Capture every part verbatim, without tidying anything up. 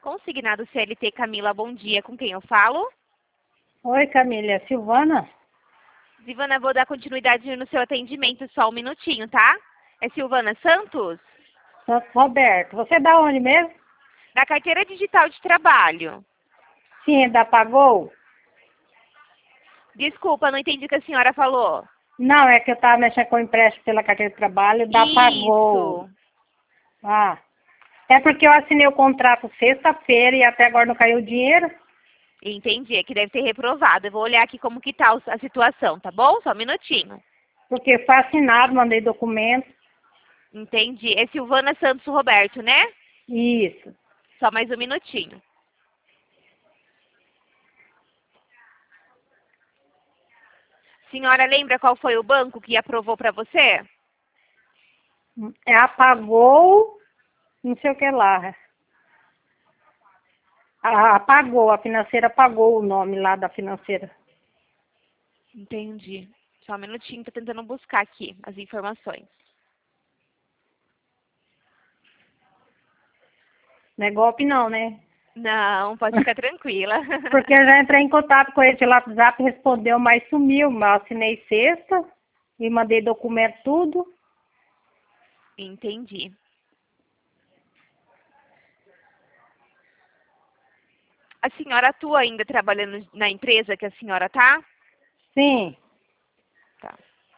consignado C L T Camila, bom dia. Com quem eu falo? Oi, Camila. É Silvana? Silvana, vou dar continuidade no seu atendimento, só um minutinho, tá? É Silvana Santos? Santos Roberto. Você é da onde mesmo? Da carteira digital de trabalho. Sim, é da Pagou? Desculpa, não entendi o que a senhora falou. Não, é que eu estava mexendo com o empréstimo pela carteira de trabalho da Pagou. Isso. Ah, é porque eu assinei o contrato sexta-feira e até agora não caiu o dinheiro. Entendi, é que deve ter reprovado. Eu vou olhar aqui como que tá a situação, tá bom? Só um minutinho. Porque foi assinado, mandei documento. Entendi. É Silvana Santos Roberto, né? Isso. Só mais um minutinho. Senhora, lembra qual foi o banco que aprovou para você? É a Pagou, não sei o que lá. A, a Pagou, a financeira pagou o nome lá da financeira. Entendi. Só um minutinho, tô tentando buscar aqui as informações. Não é golpe não, né? Não, pode ficar tranquila. Porque eu já entrei em contato com ele pelo WhatsApp, respondeu, mas sumiu. Mas eu assinei sexta e mandei documento tudo. Entendi. A senhora atua ainda trabalhando na empresa que a senhora tá? Sim. Tá.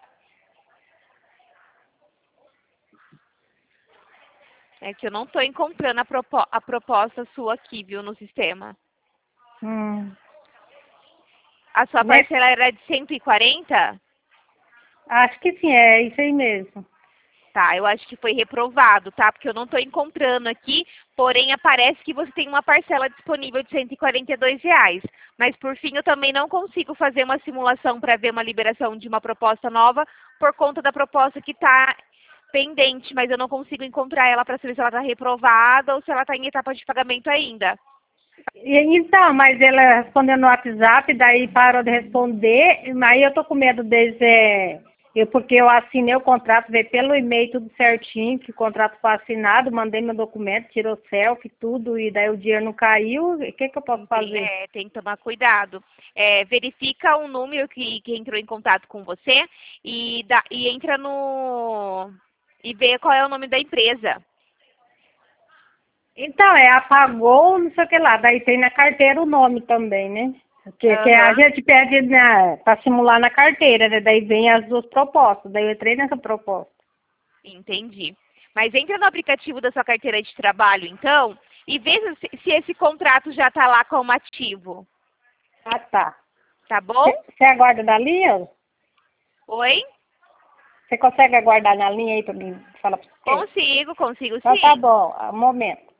É que eu não tô encontrando a, propo a proposta sua aqui, viu, no sistema. Hum. A sua Né? parcela era de cento e quarenta? Acho que sim, é isso aí mesmo. Tá, eu acho que foi reprovado, tá? Porque eu não estou encontrando aqui, porém aparece que você tem uma parcela disponível de cento e quarenta e dois reais. Mas por fim eu também não consigo fazer uma simulação para ver uma liberação de uma proposta nova por conta da proposta que está pendente, mas eu não consigo encontrar ela para saber se ela está reprovada ou se ela está em etapa de pagamento ainda. E, então, mas ela respondeu no WhatsApp, daí parou de responder, aí eu tô com medo deles, é, eu, porque eu assinei o contrato, veio pelo e-mail tudo certinho, que o contrato foi assinado, mandei meu documento, tirou selfie, tudo, e daí o dinheiro não caiu, o que que eu posso Tem, fazer? é, tem que tomar cuidado. É, verifica o número que, que entrou em contato com você e, dá, e entra no... e vê qual é o nome da empresa. Então, é apagou, não sei o que lá, daí tem na carteira o nome também, né? Que, que a Aham, gente pede né, para simular na carteira, né? Daí vem as duas propostas, daí eu entrei nessa proposta. entendi. Mas entra no aplicativo da sua carteira de trabalho, então, e veja se, se esse contrato já está lá como ativo. Ah, tá. Tá bom? Você aguarda na linha? Oi? Você consegue aguardar na linha aí para mim falar para você? Consigo, consigo Então tá sim. bom, um momento.